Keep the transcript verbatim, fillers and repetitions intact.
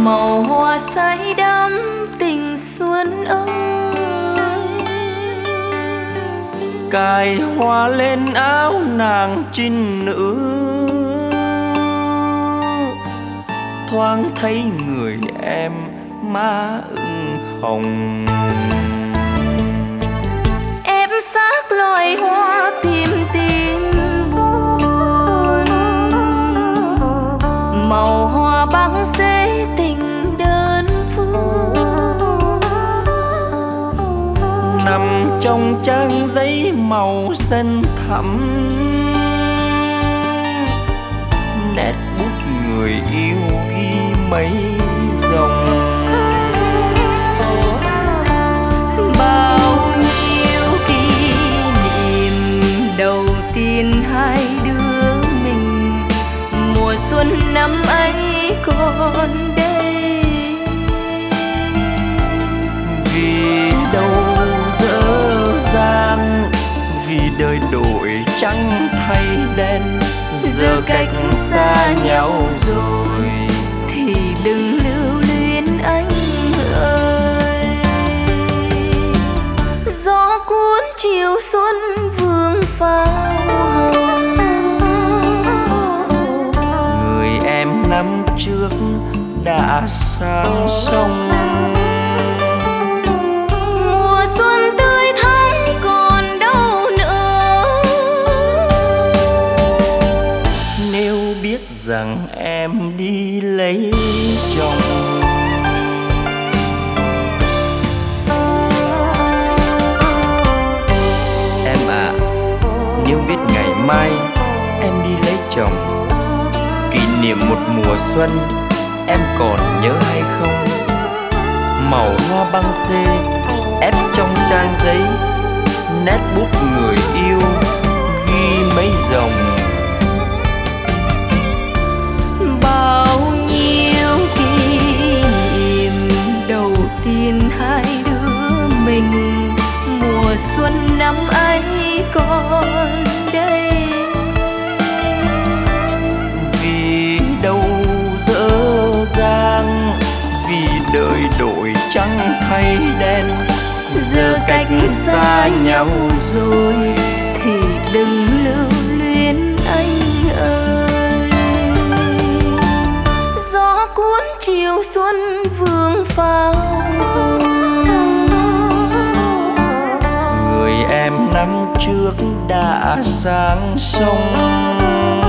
màu hoa say đắm tình xuân ơi. Cài hoa lên áo nàng trinh nữ, thoáng thấy người em má ửng hồng. Em xác loài hoa tìm tìm buồn, màu hoa băng xế tình đơn phương. Nằm trong trang giấy màu xanh thẳm, nét bút người yêu ghi mấy dòng. Bao nhiêu kỷ niệm đầu tiên hai đứa mình, mùa xuân năm ấy còn đây. Vì đâu dở dang, vì đời đổi trắng thay đen, giờ cách xa nhau rồi thì đừng lưu luyến anh ơi. Gió cuốn chiều xuân vương pháo hồng, người em năm trước đã sang sông. mùa xuân tươi thắm còn đâu nữa. Nếu biết rằng em đi lấy chồng, em à, nếu biết ngày mai em đi lấy chồng, kỷ niệm một mùa xuân em còn nhớ hay không? Màu hoa băng xê ép trong trang giấy, nét bút người yêu ghi mấy dòng. Bao nhiêu kỷ niệm đầu tiên hai đứa mình, mùa xuân năm ấy còn đây. Vì đâu dở dang, vì đời đổi trắng thay đen, giờ cách xa nhau rồi thì đừng lưu luyến anh ơi. Gió cuốn chiều xuân vương pháo hồng, người em năm trước đã sang sông.